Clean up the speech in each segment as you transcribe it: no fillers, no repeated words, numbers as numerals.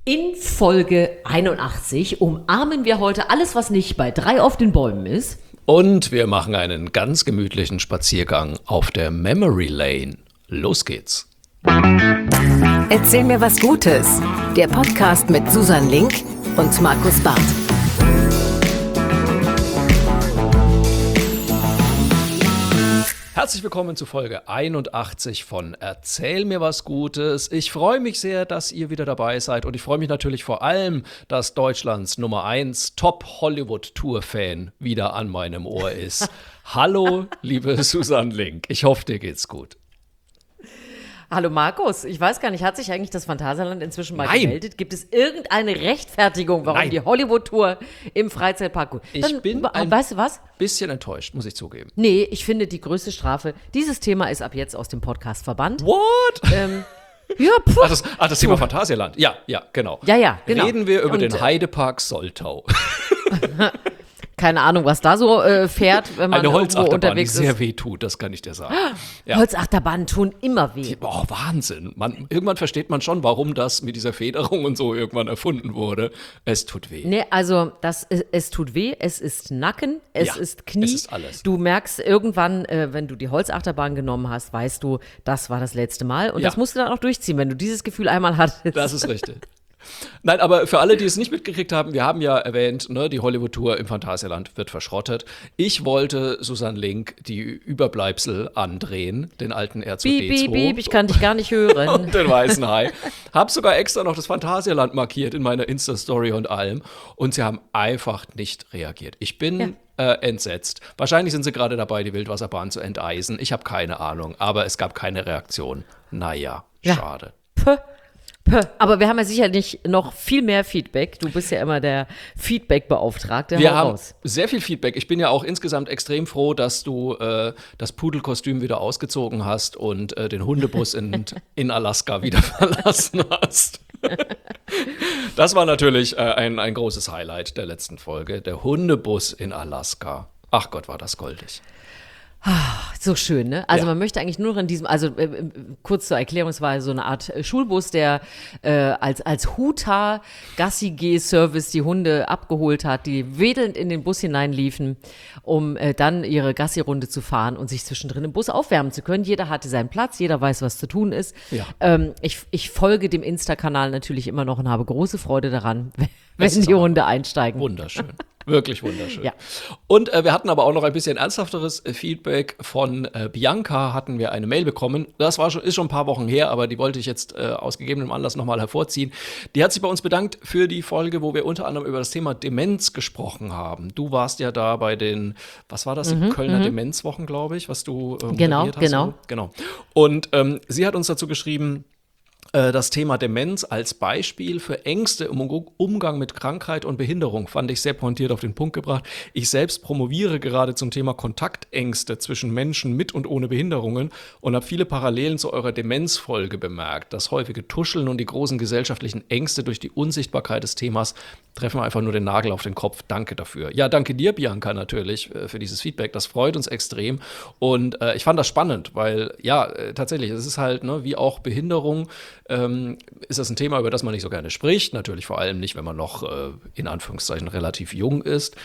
In Folge 81 umarmen wir heute alles, was nicht bei 3 auf den Bäumen ist. Und wir machen einen ganz gemütlichen Spaziergang auf der Memory Lane. Los geht's. Erzähl mir was Gutes. Der Podcast mit Susan Link und Markus Barth. Herzlich willkommen zu Folge 81 von Erzähl mir was Gutes. Ich freue mich sehr, dass ihr wieder dabei seid und ich freue mich natürlich vor allem, dass Deutschlands Nummer 1 Top-Hollywood-Tour-Fan wieder an meinem Ohr ist. Hallo, liebe Susan Link. Ich hoffe, dir geht's gut. Hallo Markus, ich weiß gar nicht, hat sich eigentlich das Phantasialand inzwischen mal gemeldet? Gibt es irgendeine Rechtfertigung, warum die Hollywood-Tour im Freizeitpark gut? Ich bin weißt du was? Bisschen enttäuscht, muss ich zugeben. Nee, ich finde die größte Strafe, dieses Thema ist ab jetzt aus dem Podcast verbannt. What? Ja, das Thema Phantasialand. Ja, genau. Ja, genau. Reden wir über den Heidepark Soltau. Keine Ahnung, was da so fährt, wenn man eine Holzachterbahn, unterwegs ist. Die sehr weh tut, das kann ich dir sagen. Ja. Holzachterbahnen tun immer weh. Wahnsinn. Irgendwann versteht man schon, warum das mit dieser Federung und so irgendwann erfunden wurde. Es tut weh. Nee, also es tut weh, es ist Nacken, es ist Knie. Es ist alles. Du merkst irgendwann, wenn du die Holzachterbahn genommen hast, weißt du, das war das letzte Mal. Und das musst du dann auch durchziehen, wenn du dieses Gefühl einmal hattest. Das ist richtig. Nein, aber für alle, die es nicht mitgekriegt haben, wir haben ja erwähnt, die Hollywood-Tour im Phantasialand wird verschrottet. Ich wollte Susan Link die Überbleibsel andrehen, den alten R2D2. Piep, piep, ich kann dich gar nicht hören. Und den weißen Hai. Hab sogar extra noch das Phantasialand markiert in meiner Insta-Story und allem. Und sie haben einfach nicht reagiert. Ich bin entsetzt. Wahrscheinlich sind sie gerade dabei, die Wildwasserbahn zu enteisen. Ich habe keine Ahnung, aber es gab keine Reaktion. Naja, schade. Aber wir haben ja sicherlich noch viel mehr Feedback. Du bist ja immer der Feedback-Beauftragte. Wir haben sehr viel Feedback. Ich bin ja auch insgesamt extrem froh, dass du das Pudelkostüm wieder ausgezogen hast und den Hundebus in Alaska wieder verlassen hast. Das war natürlich ein großes Highlight der letzten Folge. Der Hundebus in Alaska. Ach Gott, war das goldig. So schön, ne? Also man möchte eigentlich nur noch in diesem, kurz zur Erklärung, es war so eine Art Schulbus, der als Huta-Gassi-G-Service die Hunde abgeholt hat, die wedelnd in den Bus hineinliefen, um dann ihre Gassi-Runde zu fahren und sich zwischendrin im Bus aufwärmen zu können. Jeder hatte seinen Platz, jeder weiß, was zu tun ist. Ja. Ich folge dem Insta-Kanal natürlich immer noch und habe große Freude daran, wenn die Hunde einsteigen. Wunderschön. Wirklich wunderschön. Ja. Und wir hatten aber auch noch ein bisschen ernsthafteres Feedback von Bianca, hatten wir eine Mail bekommen. Das ist schon ein paar Wochen her, aber die wollte ich jetzt aus gegebenem Anlass nochmal hervorziehen. Die hat sich bei uns bedankt für die Folge, wo wir unter anderem über das Thema Demenz gesprochen haben. Du warst ja da bei den, was war das, die Kölner Demenzwochen, glaube ich, was du moderiert hast. Genau. Und sie hat uns dazu geschrieben, das Thema Demenz als Beispiel für Ängste im Umgang mit Krankheit und Behinderung fand ich sehr pointiert auf den Punkt gebracht. Ich selbst promoviere gerade zum Thema Kontaktängste zwischen Menschen mit und ohne Behinderungen und habe viele Parallelen zu eurer Demenzfolge bemerkt. Das häufige Tuscheln und die großen gesellschaftlichen Ängste durch die Unsichtbarkeit des Themas treffen einfach nur den Nagel auf den Kopf. Danke dafür. Ja, danke dir, Bianca, natürlich für dieses Feedback. Das freut uns extrem und ich fand das spannend, weil tatsächlich, es ist halt, wie auch Behinderung, ist das ein Thema, über das man nicht so gerne spricht. Natürlich vor allem nicht, wenn man noch in Anführungszeichen relativ jung ist.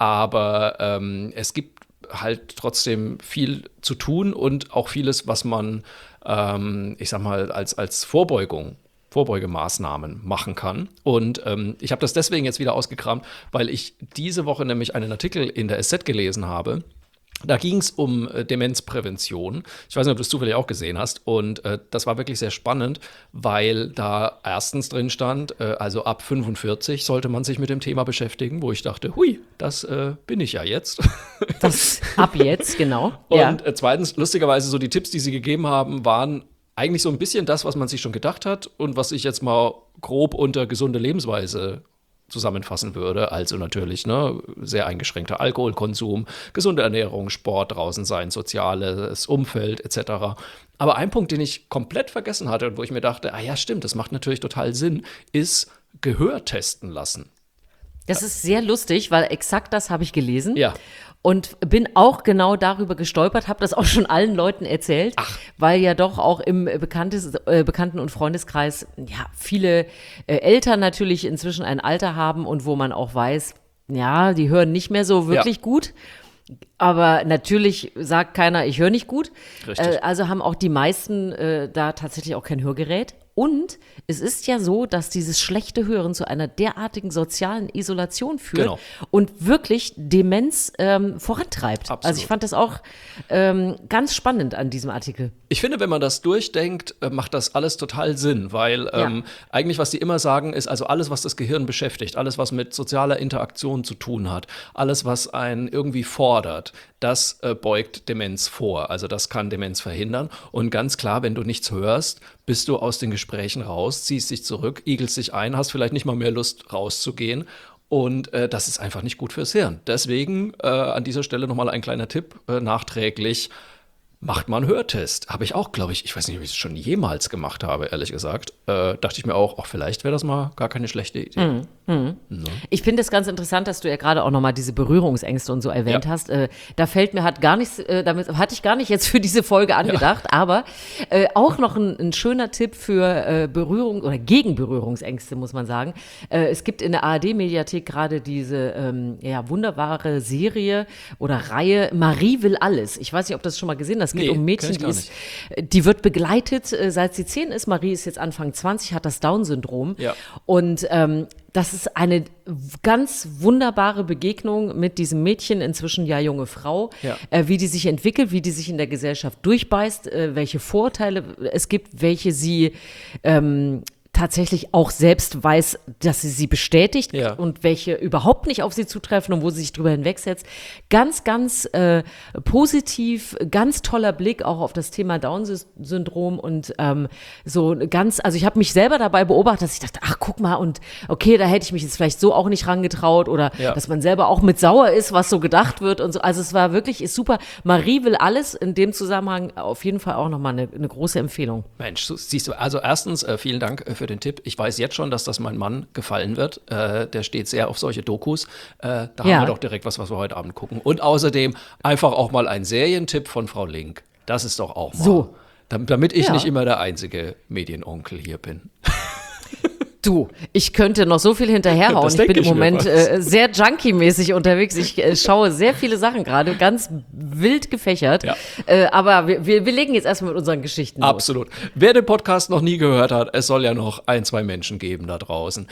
Aber es gibt halt trotzdem viel zu tun und auch vieles, was man, ich sag mal, als Vorbeugemaßnahmen machen kann. Und ich habe das deswegen jetzt wieder ausgekramt, weil ich diese Woche nämlich einen Artikel in der SZ gelesen habe. Da ging es um Demenzprävention. Ich weiß nicht, ob du es zufällig auch gesehen hast. Und das war wirklich sehr spannend, weil da erstens drin stand, also ab 45 sollte man sich mit dem Thema beschäftigen, wo ich dachte, hui, das bin ich ja jetzt. Das ab jetzt, genau. Und zweitens, lustigerweise, so die Tipps, die sie gegeben haben, waren eigentlich so ein bisschen das, was man sich schon gedacht hat und was ich jetzt mal grob unter gesunde Lebensweise zusammenfassen würde. Also natürlich sehr eingeschränkter Alkoholkonsum, gesunde Ernährung, Sport, draußen sein, soziales Umfeld etc. Aber ein Punkt, den ich komplett vergessen hatte und wo ich mir dachte, ja stimmt, das macht natürlich total Sinn, ist Gehör testen lassen. Das ist sehr lustig, weil exakt das habe ich gelesen. Ja. Und bin auch genau darüber gestolpert, habe das auch schon allen Leuten erzählt, weil ja doch auch im Bekannten- und Freundeskreis ja viele Eltern natürlich inzwischen ein Alter haben und wo man auch weiß, ja, die hören nicht mehr so wirklich gut. Aber natürlich sagt keiner, ich höre nicht gut. Richtig. Also haben auch die meisten da tatsächlich auch kein Hörgerät. Und es ist ja so, dass dieses schlechte Hören zu einer derartigen sozialen Isolation führt und wirklich Demenz vorantreibt. Absolut. Also ich fand das auch ganz spannend an diesem Artikel. Ich finde, wenn man das durchdenkt, macht das alles total Sinn, weil eigentlich, was die immer sagen, ist, also alles, was das Gehirn beschäftigt, alles, was mit sozialer Interaktion zu tun hat, alles, was einen irgendwie fordert, das beugt Demenz vor. Also das kann Demenz verhindern. Und ganz klar, wenn du nichts hörst, bist du aus den Gesprächen raus, ziehst dich zurück, igelst dich ein, hast vielleicht nicht mal mehr Lust, rauszugehen. Und das ist einfach nicht gut fürs Hirn. Deswegen an dieser Stelle nochmal ein kleiner Tipp nachträglich. Macht mal einen Hörtest. Habe ich auch, glaube ich weiß nicht, ob ich es schon jemals gemacht habe, ehrlich gesagt. Dachte ich mir auch, vielleicht wäre das mal gar keine schlechte Idee. No. Ich finde es ganz interessant, dass du ja gerade auch nochmal diese Berührungsängste und so erwähnt hast. Da fällt mir, damit hatte ich gar nicht jetzt für diese Folge angedacht, aber auch noch ein schöner Tipp für Berührung oder gegen Berührungsängste, muss man sagen. Es gibt in der ARD-Mediathek gerade diese wunderbare Serie oder Reihe Marie will alles. Ich weiß nicht, ob du das schon mal gesehen hast. Es geht um ein Mädchen, die wird begleitet, seit sie 10 ist. Marie ist jetzt Anfang 20, hat das Down-Syndrom. Ja. Und das ist eine ganz wunderbare Begegnung mit diesem Mädchen, inzwischen ja junge Frau, wie die sich entwickelt, wie die sich in der Gesellschaft durchbeißt, welche Vorteile es gibt, welche sie tatsächlich auch selbst weiß, dass sie bestätigt und welche überhaupt nicht auf sie zutreffen und wo sie sich drüber hinwegsetzt. Ganz, ganz positiv, ganz toller Blick auch auf das Thema Down-Syndrom und also ich habe mich selber dabei beobachtet, dass ich dachte, ach, guck mal, und okay, da hätte ich mich jetzt vielleicht so auch nicht rangetraut oder dass man selber auch mit sauer ist, was so gedacht wird und so. Also es war wirklich, ist super. Marie will alles, in dem Zusammenhang auf jeden Fall auch nochmal eine große Empfehlung. Mensch, siehst du, also erstens, vielen Dank für den Tipp. Ich weiß jetzt schon, dass das meinem Mann gefallen wird. Der steht sehr auf solche Dokus. Da haben wir doch direkt was wir heute Abend gucken. Und außerdem einfach auch mal ein Serientipp von Frau Link. Das ist doch auch mal. So. Damit ich nicht immer der einzige Medienonkel hier bin. Du, ich könnte noch so viel hinterherhauen. Ich bin im Moment sehr Junkie-mäßig unterwegs. Ich schaue sehr viele Sachen gerade, ganz wild gefächert. Ja. Aber wir legen jetzt erstmal mit unseren Geschichten los. Absolut. Wer den Podcast noch nie gehört hat, es soll ja noch 1, 2 Menschen geben da draußen.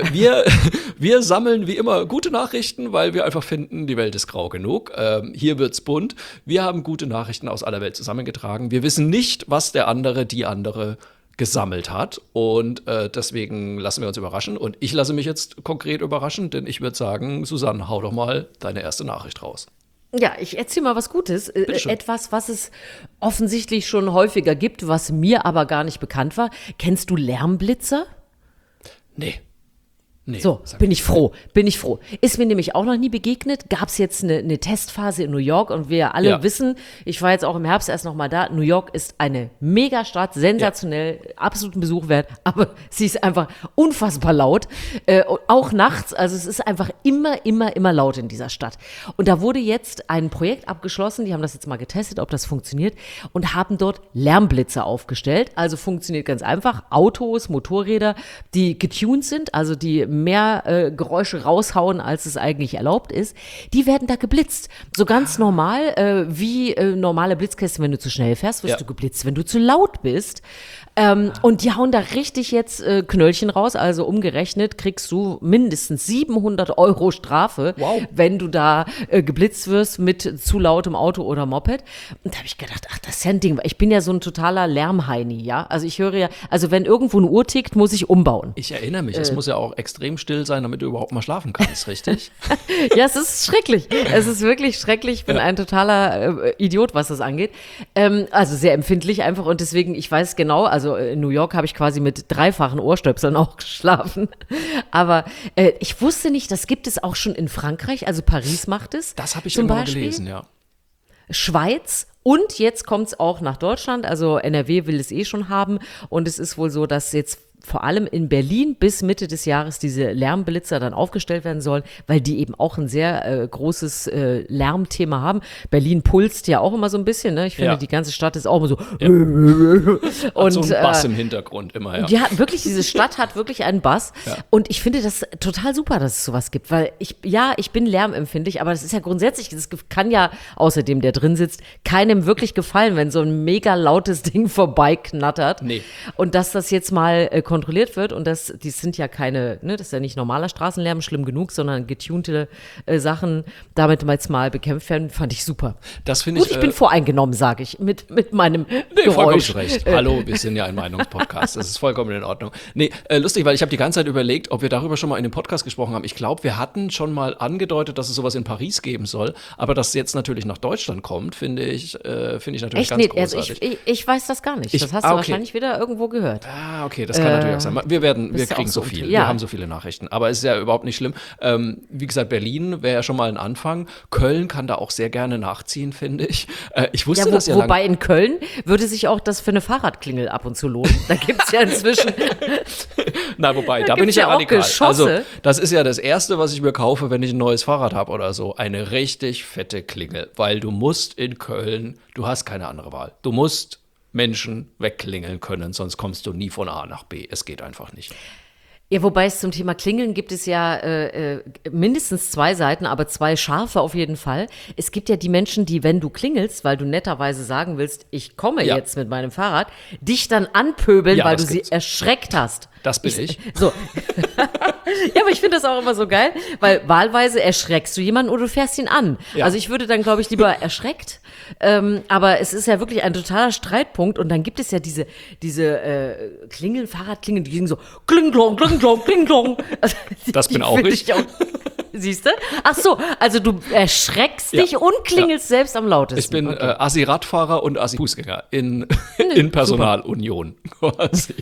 Wir sammeln wie immer gute Nachrichten, weil wir einfach finden, die Welt ist grau genug. Hier wird's bunt. Wir haben gute Nachrichten aus aller Welt zusammengetragen. Wir wissen nicht, was die andere gesammelt hat und deswegen lassen wir uns überraschen und ich lasse mich jetzt konkret überraschen, denn ich würde sagen, Susanne, hau doch mal deine erste Nachricht raus. Ja, ich erzähle mal was Gutes. Etwas, was es offensichtlich schon häufiger gibt, was mir aber gar nicht bekannt war. Kennst du Lärmblitzer? Nee. So, bin ich froh. Ist mir nämlich auch noch nie begegnet. Gab es jetzt eine Testphase in New York und wir alle wissen, ich war jetzt auch im Herbst erst noch mal da, New York ist eine Megastadt, sensationell, absoluten Besuch wert, aber sie ist einfach unfassbar laut, auch nachts, also es ist einfach immer laut in dieser Stadt. Und da wurde jetzt ein Projekt abgeschlossen, die haben das jetzt mal getestet, ob das funktioniert und haben dort Lärmblitzer aufgestellt, also funktioniert ganz einfach, Autos, Motorräder, die getuned sind, also die mehr Geräusche raushauen, als es eigentlich erlaubt ist, die werden da geblitzt. So ganz normal, wie normale Blitzkästen, wenn du zu schnell fährst, wirst du geblitzt, wenn du zu laut bist. Und die hauen da richtig jetzt Knöllchen raus, also umgerechnet kriegst du mindestens 700 € Strafe, wenn du da geblitzt wirst mit zu lautem Auto oder Moped. Und da habe ich gedacht, ach, das ist ja ein Ding. Ich bin ja so ein totaler Lärmheini, ja. Also ich höre ja, also wenn irgendwo eine Uhr tickt, muss ich umbauen. Ich erinnere mich, es muss ja auch extrem still sein, damit du überhaupt mal schlafen kannst, richtig? Ja, es ist schrecklich. Es ist wirklich schrecklich. Ich bin ein totaler Idiot, was das angeht. Also sehr empfindlich einfach und deswegen, ich weiß genau, also in New York habe ich quasi mit 3-fachen Ohrstöpseln auch geschlafen. Aber ich wusste nicht, das gibt es auch schon in Frankreich, also Paris macht es. Das habe ich immer mal gelesen, ja. Schweiz und jetzt kommt es auch nach Deutschland, also NRW will es schon haben und es ist wohl so, dass jetzt vor allem in Berlin bis Mitte des Jahres diese Lärmblitzer dann aufgestellt werden sollen, weil die eben auch ein sehr großes Lärmthema haben. Berlin pulst ja auch immer so ein bisschen, ne? Ich finde, die ganze Stadt ist auch immer so. Ja. Und so ein Bass im Hintergrund immer, ja. Ja, wirklich, diese Stadt hat wirklich einen Bass. Ja. Und ich finde das total super, dass es sowas gibt, weil ich bin lärmempfindlich, aber das ist ja grundsätzlich, das kann ja außerdem, der drin sitzt, keinem wirklich gefallen, wenn so ein mega lautes Ding vorbeiknattert. Nee. Und dass das jetzt mal kontrolliert wird und die sind ja keine, ne, das ist ja nicht normaler Straßenlärm, schlimm genug, sondern getunte Sachen, damit jetzt mal bekämpft werden, fand ich super. Das finde ich. Ich bin voreingenommen, sage ich, mit meinem Geräusch. Vollkommen recht. Hallo, wir sind ja ein Meinungspodcast, das ist vollkommen in Ordnung. Nee, lustig, weil ich habe die ganze Zeit überlegt, ob wir darüber schon mal in dem Podcast gesprochen haben. Ich glaube, wir hatten schon mal angedeutet, dass es sowas in Paris geben soll, aber dass es jetzt natürlich nach Deutschland kommt, finde ich natürlich echt? Ganz großartig. Also ich weiß das gar nicht. Das hast du wahrscheinlich wieder irgendwo gehört. Ah, okay, das kann natürlich auch sein. Wir kriegen so viel. Ja. Wir haben so viele Nachrichten. Aber es ist ja überhaupt nicht schlimm. Wie gesagt, Berlin wäre ja schon mal ein Anfang. Köln kann da auch sehr gerne nachziehen, finde ich. Ich wusste das ja lange. Wobei in Köln würde sich auch das für eine Fahrradklingel ab und zu lohnen. Da gibt es ja inzwischen. Na, wobei, da bin ich ja radikal. Also, das ist ja das Erste, was ich mir kaufe, wenn ich ein neues Fahrrad habe oder so. Eine richtig fette Klingel. Weil du musst in Köln, du hast keine andere Wahl. Du musst Menschen wegklingeln können, sonst kommst du nie von A nach B. Es geht einfach nicht. Ja, wobei es zum Thema Klingeln gibt es ja mindestens 2 Seiten, aber 2 scharfe auf jeden Fall. Es gibt ja die Menschen, die, wenn du klingelst, weil du netterweise sagen willst, ich komme jetzt mit meinem Fahrrad, dich dann anpöbeln, weil du sie erschreckt hast. Das bin ich. So. Ja, aber ich finde das auch immer so geil, weil wahlweise erschreckst du jemanden oder du fährst ihn an. Ja. Also ich würde dann, glaube ich, lieber erschreckt. Aber es ist ja wirklich ein totaler Streitpunkt. Und dann gibt es ja diese Klingeln, Fahrradklingeln, die klingen so kling, klong, kling, klong, kling, klong. Also, das bin auch ich. Siehst du? Ach so, also du erschreckst dich und klingelst selbst am lautesten. Ich bin Assi-Radfahrer und Assi-Fußgänger in Personalunion quasi.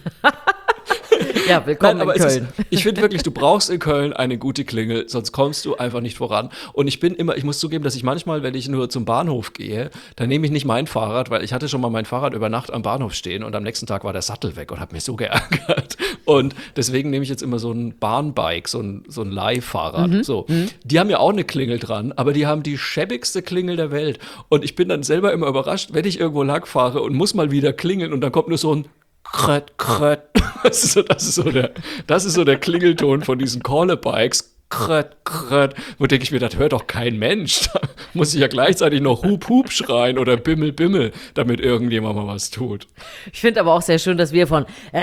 Ja, willkommen in Köln. Ich finde wirklich, du brauchst in Köln eine gute Klingel, sonst kommst du einfach nicht voran. Und ich muss zugeben, dass ich manchmal, wenn ich nur zum Bahnhof gehe, dann nehme ich nicht mein Fahrrad, weil ich hatte schon mal mein Fahrrad über Nacht am Bahnhof stehen und am nächsten Tag war der Sattel weg und hat mich so geärgert. Und deswegen nehme ich jetzt immer so ein Bahnbike, so ein Leihfahrrad. So. Die haben ja auch eine Klingel dran, aber die haben die schäbigste Klingel der Welt. Und ich bin dann selber immer überrascht, wenn ich irgendwo lang fahre und muss mal wieder klingeln und dann kommt nur so ein Kröt, Kröt. Das ist so der Klingelton von diesen Call-a-Bikes. Kröt, kröt. Wo denke ich mir, das hört doch kein Mensch. Da muss ich ja gleichzeitig noch Hup, Hup schreien oder Bimmel, Bimmel, damit irgendjemand mal was tut. Ich finde aber auch sehr schön, dass wir von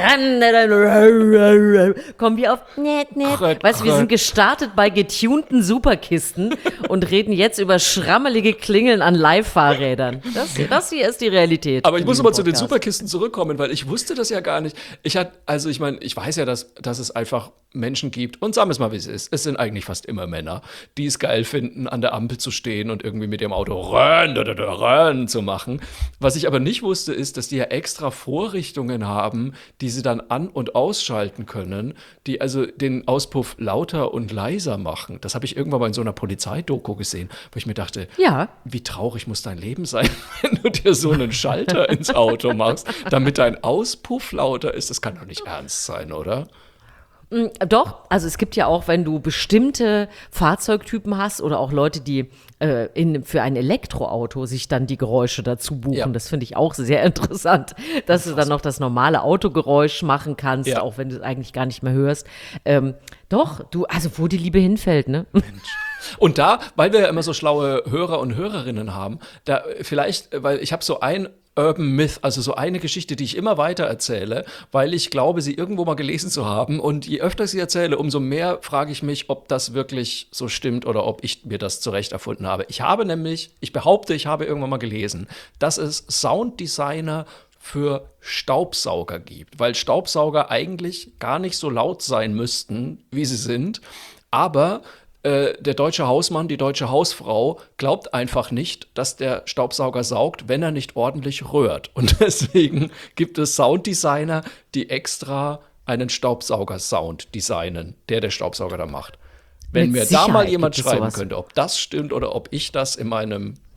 kommen wir auf net, net. Weißt du, wir sind gestartet bei getunten Superkisten und reden jetzt über schrammelige Klingeln an Live-Fahrrädern. Das hier ist die Realität. Aber ich muss aber zu den Superkisten zurückkommen, weil ich wusste das ja gar nicht. Ich weiß ja, dass es einfach Menschen gibt, und sagen wir es mal, wie es ist. Es sind eigentlich fast immer Männer, die es geil finden, an der Ampel zu stehen und irgendwie mit ihrem Auto Rön zu machen. Was ich aber nicht wusste, ist, dass die ja extra Vorrichtungen haben, die sie dann an- und ausschalten können, die also den Auspuff lauter und leiser machen. Das habe ich irgendwann mal in so einer Polizeidoku gesehen, wo ich mir dachte, wie traurig muss dein Leben sein, wenn du dir so einen Schalter ins Auto machst, damit dein Auspuff lauter ist. Das kann doch nicht ernst sein, oder? Doch, also es gibt ja auch, wenn du bestimmte Fahrzeugtypen hast oder auch Leute, die für ein Elektroauto sich dann die Geräusche dazu buchen. Ja. Das finde ich auch sehr interessant, dass du dann noch das normale Autogeräusch machen kannst, auch wenn du es eigentlich gar nicht mehr hörst. Doch, also wo die Liebe hinfällt, ne? Mensch. Und da, weil wir ja immer so schlaue Hörer und Hörerinnen haben, da vielleicht, weil ich habe so ein Urban Myth, also so eine Geschichte, die ich immer weiter erzähle, weil ich glaube, sie irgendwo mal gelesen zu haben. Und je öfter ich sie erzähle, umso mehr frage ich mich, ob das wirklich so stimmt oder ob ich mir das zurecht erfunden habe. Ich behaupte, ich habe irgendwann mal gelesen, dass es Sounddesigner für Staubsauger gibt, weil Staubsauger eigentlich gar nicht so laut sein müssten, wie sie sind, aber der deutsche Hausmann, die deutsche Hausfrau glaubt einfach nicht, dass der Staubsauger saugt, wenn er nicht ordentlich rührt. Und deswegen gibt es Sounddesigner, die extra einen Staubsauger-Sound designen, der Staubsauger da macht. Wenn mir da mal jemand schreiben könnte, ob das stimmt oder ob ich das in meinem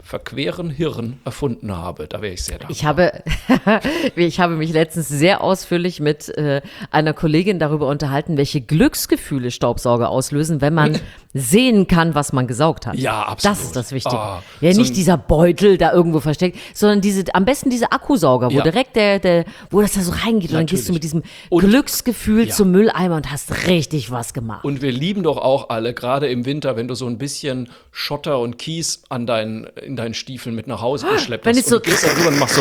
verqueren Hirn erfunden habe. Da wäre ich sehr dankbar. Ich habe mich letztens sehr ausführlich mit einer Kollegin darüber unterhalten, welche Glücksgefühle Staubsauger auslösen, wenn man sehen kann, was man gesaugt hat. Ja, absolut. Das ist das Wichtige. Ja, nicht dieser Beutel da irgendwo versteckt, sondern am besten diese Akkusauger, wo direkt wo das da so reingeht. Und dann gehst du mit diesem Glücksgefühl zum Mülleimer und hast richtig was gemacht. Und wir lieben doch auch alle, gerade im Winter, wenn du so ein bisschen Schotter und Kies in deinen Stiefeln mit nach Hause geschleppt wenn hast. ich so und du gehst da rüber und machst so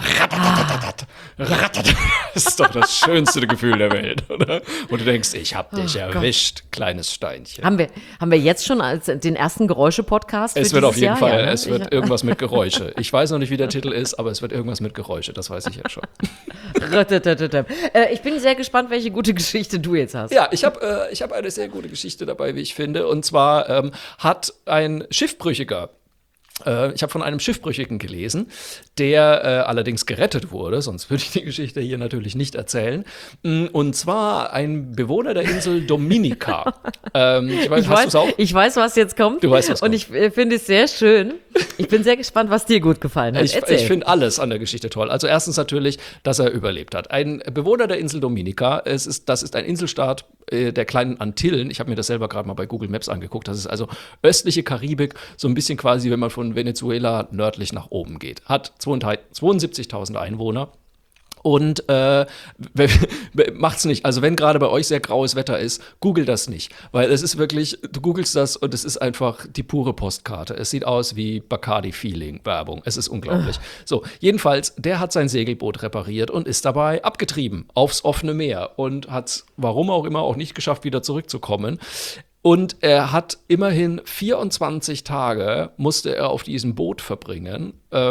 Das ist doch das schönste Gefühl der Welt, oder? Und du denkst, ich hab dich erwischt, kleines Steinchen. Haben wir jetzt schon den ersten Geräusche-Podcast? Es wird auf jeden Fall, es wird irgendwas mit Geräusche. Ich weiß noch nicht, wie der Titel ist, aber es wird irgendwas mit Geräusche, das weiß ich jetzt schon. Ich bin sehr gespannt, welche gute Geschichte du jetzt hast. Ja, ich hab eine sehr gute Geschichte dabei, wie ich finde. Und zwar hat ein Schiffbrüchiger, ich habe von einem Schiffbrüchigen gelesen, der allerdings gerettet wurde, sonst würde ich die Geschichte hier natürlich nicht erzählen. Und zwar ein Bewohner der Insel Dominica. Ich weiß, was jetzt kommt. Du weißt, was kommt. Und ich finde es sehr schön. Ich bin sehr gespannt, was dir gut gefallen hat. Ich finde alles an der Geschichte toll. Also erstens natürlich, dass er überlebt hat. Ein Bewohner der Insel Dominica, das ist ein Inselstaat der kleinen Antillen. Ich habe mir das selber gerade mal bei Google Maps angeguckt. Das ist also östliche Karibik, so ein bisschen quasi, wenn man von Venezuela nördlich nach oben geht. Hat 72.000 Einwohner. Und macht's nicht. Also wenn gerade bei euch sehr graues Wetter ist, googelt das nicht. Weil es ist wirklich, du googelst das und es ist einfach die pure Postkarte. Es sieht aus wie Bacardi-Feeling-Werbung. Es ist unglaublich. So, jedenfalls, der hat sein Segelboot repariert und ist dabei abgetrieben aufs offene Meer. Und hat's, warum auch immer, auch nicht geschafft, wieder zurückzukommen. Und er hat immerhin 24 Tage musste er auf diesem Boot verbringen,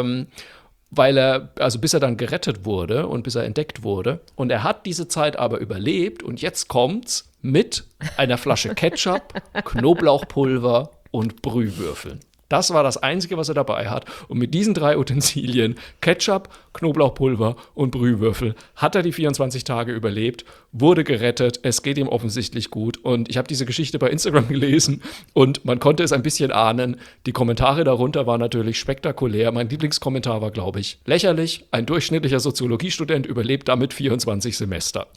bis er dann gerettet wurde und bis er entdeckt wurde. Und er hat diese Zeit aber überlebt und jetzt kommt's mit einer Flasche Ketchup, Knoblauchpulver und Brühwürfeln. Das war das Einzige, was er dabei hat. Und mit diesen 3 Utensilien, Ketchup, Knoblauchpulver und Brühwürfel, hat er die 24 Tage überlebt, wurde gerettet. Es geht ihm offensichtlich gut. Und ich habe diese Geschichte bei Instagram gelesen und man konnte es ein bisschen ahnen. Die Kommentare darunter waren natürlich spektakulär. Mein Lieblingskommentar war, glaube ich, lächerlich. Ein durchschnittlicher Soziologiestudent überlebt damit 24 Semester.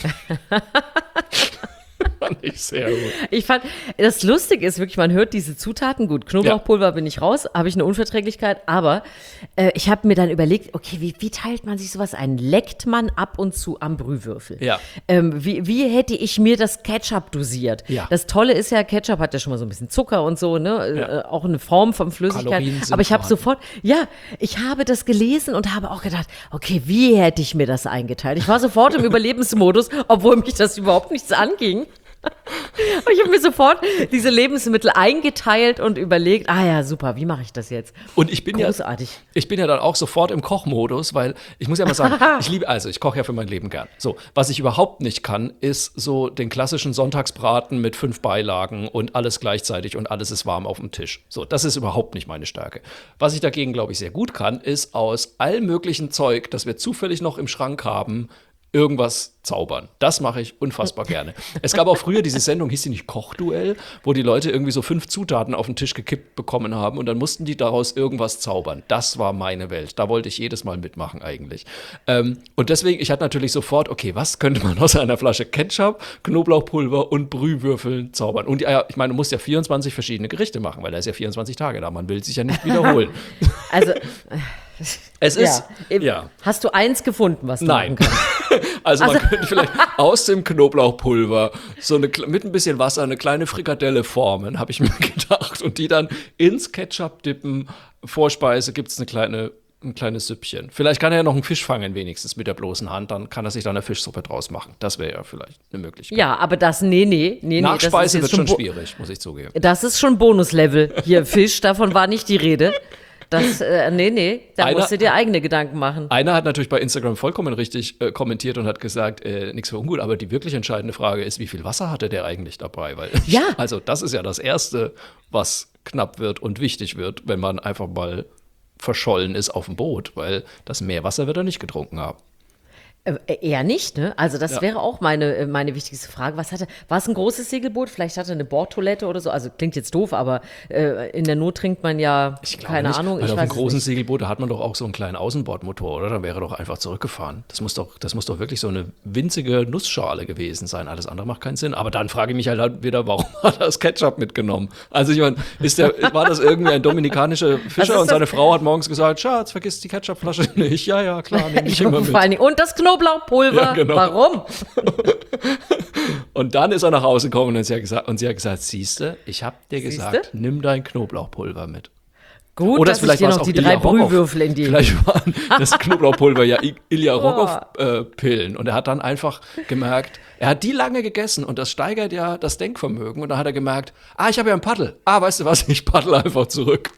Fand ich sehr gut. Ich fand, das Lustige ist wirklich, man hört diese Zutaten, gut, Knoblauchpulver bin ich raus, habe ich eine Unverträglichkeit, aber ich habe mir dann überlegt, okay, wie teilt man sich sowas ein? Leckt man ab und zu am Brühwürfel? Ja. Wie hätte ich mir das Ketchup dosiert? Ja. Das Tolle ist ja, Ketchup hat ja schon mal so ein bisschen Zucker und so, ne? Ja. Auch eine Form von Flüssigkeit. Aber ich habe ich habe das gelesen und habe auch gedacht, okay, wie hätte ich mir das eingeteilt? Ich war sofort im Überlebensmodus, obwohl mich das überhaupt nichts anging. Und ich habe mir sofort diese Lebensmittel eingeteilt und überlegt, ja, super, wie mache ich das jetzt? Und ich bin großartig. Ich bin ja dann auch sofort im Kochmodus, weil ich muss ja mal sagen, ich koche ja für mein Leben gern. So, was ich überhaupt nicht kann, ist so den klassischen Sonntagsbraten mit 5 Beilagen und alles gleichzeitig und alles ist warm auf dem Tisch. So, das ist überhaupt nicht meine Stärke. Was ich dagegen, glaube ich, sehr gut kann, ist aus all möglichen Zeug, das wir zufällig noch im Schrank haben, irgendwas zaubern. Das mache ich unfassbar gerne. Es gab auch früher diese Sendung, hieß die nicht Kochduell, wo die Leute irgendwie so 5 Zutaten auf den Tisch gekippt bekommen haben und dann mussten die daraus irgendwas zaubern. Das war meine Welt. Da wollte ich jedes Mal mitmachen eigentlich. Und deswegen, ich hatte natürlich sofort, okay, was könnte man aus einer Flasche Ketchup, Knoblauchpulver und Brühwürfeln zaubern? Und ich meine, du musst ja 24 verschiedene Gerichte machen, weil da ist ja 24 Tage da. Man will sich ja nicht wiederholen. Also es ist, Hast du eins gefunden, was du machen kannst? Also man könnte vielleicht aus dem Knoblauchpulver mit ein bisschen Wasser eine kleine Frikadelle formen, habe ich mir gedacht. Und die dann ins Ketchup dippen. Vorspeise gibt es ein kleines Süppchen. Vielleicht kann er ja noch einen Fisch fangen, wenigstens mit der bloßen Hand. Dann kann er sich da eine Fischsuppe draus machen. Das wäre ja vielleicht eine Möglichkeit. Ja, aber nee. Nachspeise wird schon schwierig, muss ich zugeben. Das ist schon Bonuslevel. Hier, Fisch, davon war nicht die Rede. Da musst du dir eigene Gedanken machen. Einer hat natürlich bei Instagram vollkommen richtig kommentiert und hat gesagt, nichts für ungut, aber die wirklich entscheidende Frage ist, wie viel Wasser hatte der eigentlich dabei? Weil also das ist ja das Erste, was knapp wird und wichtig wird, wenn man einfach mal verschollen ist auf dem Boot, weil das Meerwasser wird er nicht getrunken haben. Eher nicht, ne? Also das wäre auch meine wichtigste Frage. War es ein großes Segelboot? Vielleicht hatte eine Bordtoilette oder so. Also klingt jetzt doof, aber in der Not trinkt man ja, keine Ahnung. Weil auf einem großen Segelboot, da hat man doch auch so einen kleinen Außenbordmotor, oder? Dann wäre doch einfach zurückgefahren. Das muss doch wirklich so eine winzige Nussschale gewesen sein. Alles andere macht keinen Sinn. Aber dann frage ich mich halt wieder, warum hat er das Ketchup mitgenommen? Also ich meine, war das irgendwie ein dominikanischer Fischer und seine Frau hat morgens gesagt, Schatz, vergiss die Ketchupflasche nicht. Ja, klar, nehme ich immer mit. Vor allen Dingen. Und das Knoblauchpulver. Ja, genau. Warum? Und dann ist er nach Hause gekommen und sie hat gesagt, siehste, ich habe dir gesagt, nimm dein Knoblauchpulver mit. Gut, oder dass ich dir noch die 3 Brühwürfel in die... Vielleicht waren das Knoblauchpulver ja Ilja Rogoff-Pillen. Und er hat dann einfach gemerkt, er hat die lange gegessen und das steigert ja das Denkvermögen. Und dann hat er gemerkt, ich habe ja ein Paddel. Weißt du was, ich paddel einfach zurück.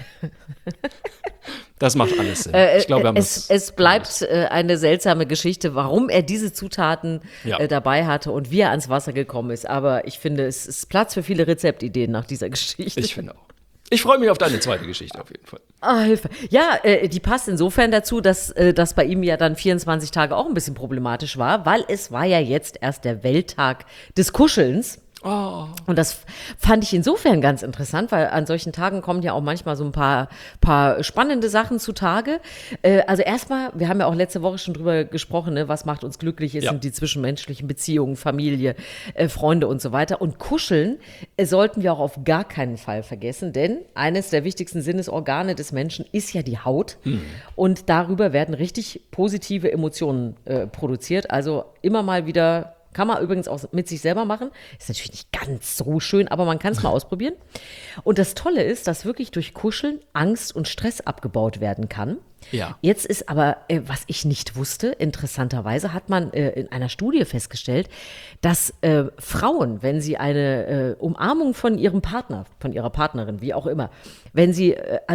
Das macht alles Sinn. Ich glaube, es bleibt eine seltsame Geschichte, warum er diese Zutaten dabei hatte und wie er ans Wasser gekommen ist. Aber ich finde, es ist Platz für viele Rezeptideen nach dieser Geschichte. Ich finde auch. Ich freue mich auf deine zweite Geschichte auf jeden Fall. Hilfe. Ja, die passt insofern dazu, dass das bei ihm ja dann 24 Tage auch ein bisschen problematisch war, weil es war ja jetzt erst der Welttag des Kuschelns. Oh. Und das fand ich insofern ganz interessant, weil an solchen Tagen kommen ja auch manchmal so ein paar spannende Sachen zutage. Also erstmal, wir haben ja auch letzte Woche schon drüber gesprochen, ne, was macht uns glücklich, sind die zwischenmenschlichen Beziehungen, Familie, Freunde und so weiter. Und Kuscheln sollten wir auch auf gar keinen Fall vergessen, denn eines der wichtigsten Sinnesorgane des Menschen ist ja die Haut. Und darüber werden richtig positive Emotionen produziert. Also immer mal wieder. Kann man übrigens auch mit sich selber machen. Ist natürlich nicht ganz so schön, aber man kann es mal ausprobieren. Und das Tolle ist, dass wirklich durch Kuscheln Angst und Stress abgebaut werden kann. Ja. Jetzt ist aber, was ich nicht wusste, interessanterweise hat man in einer Studie festgestellt, dass Frauen, wenn sie eine Umarmung von ihrem Partner, von ihrer Partnerin, wie auch immer, wenn sie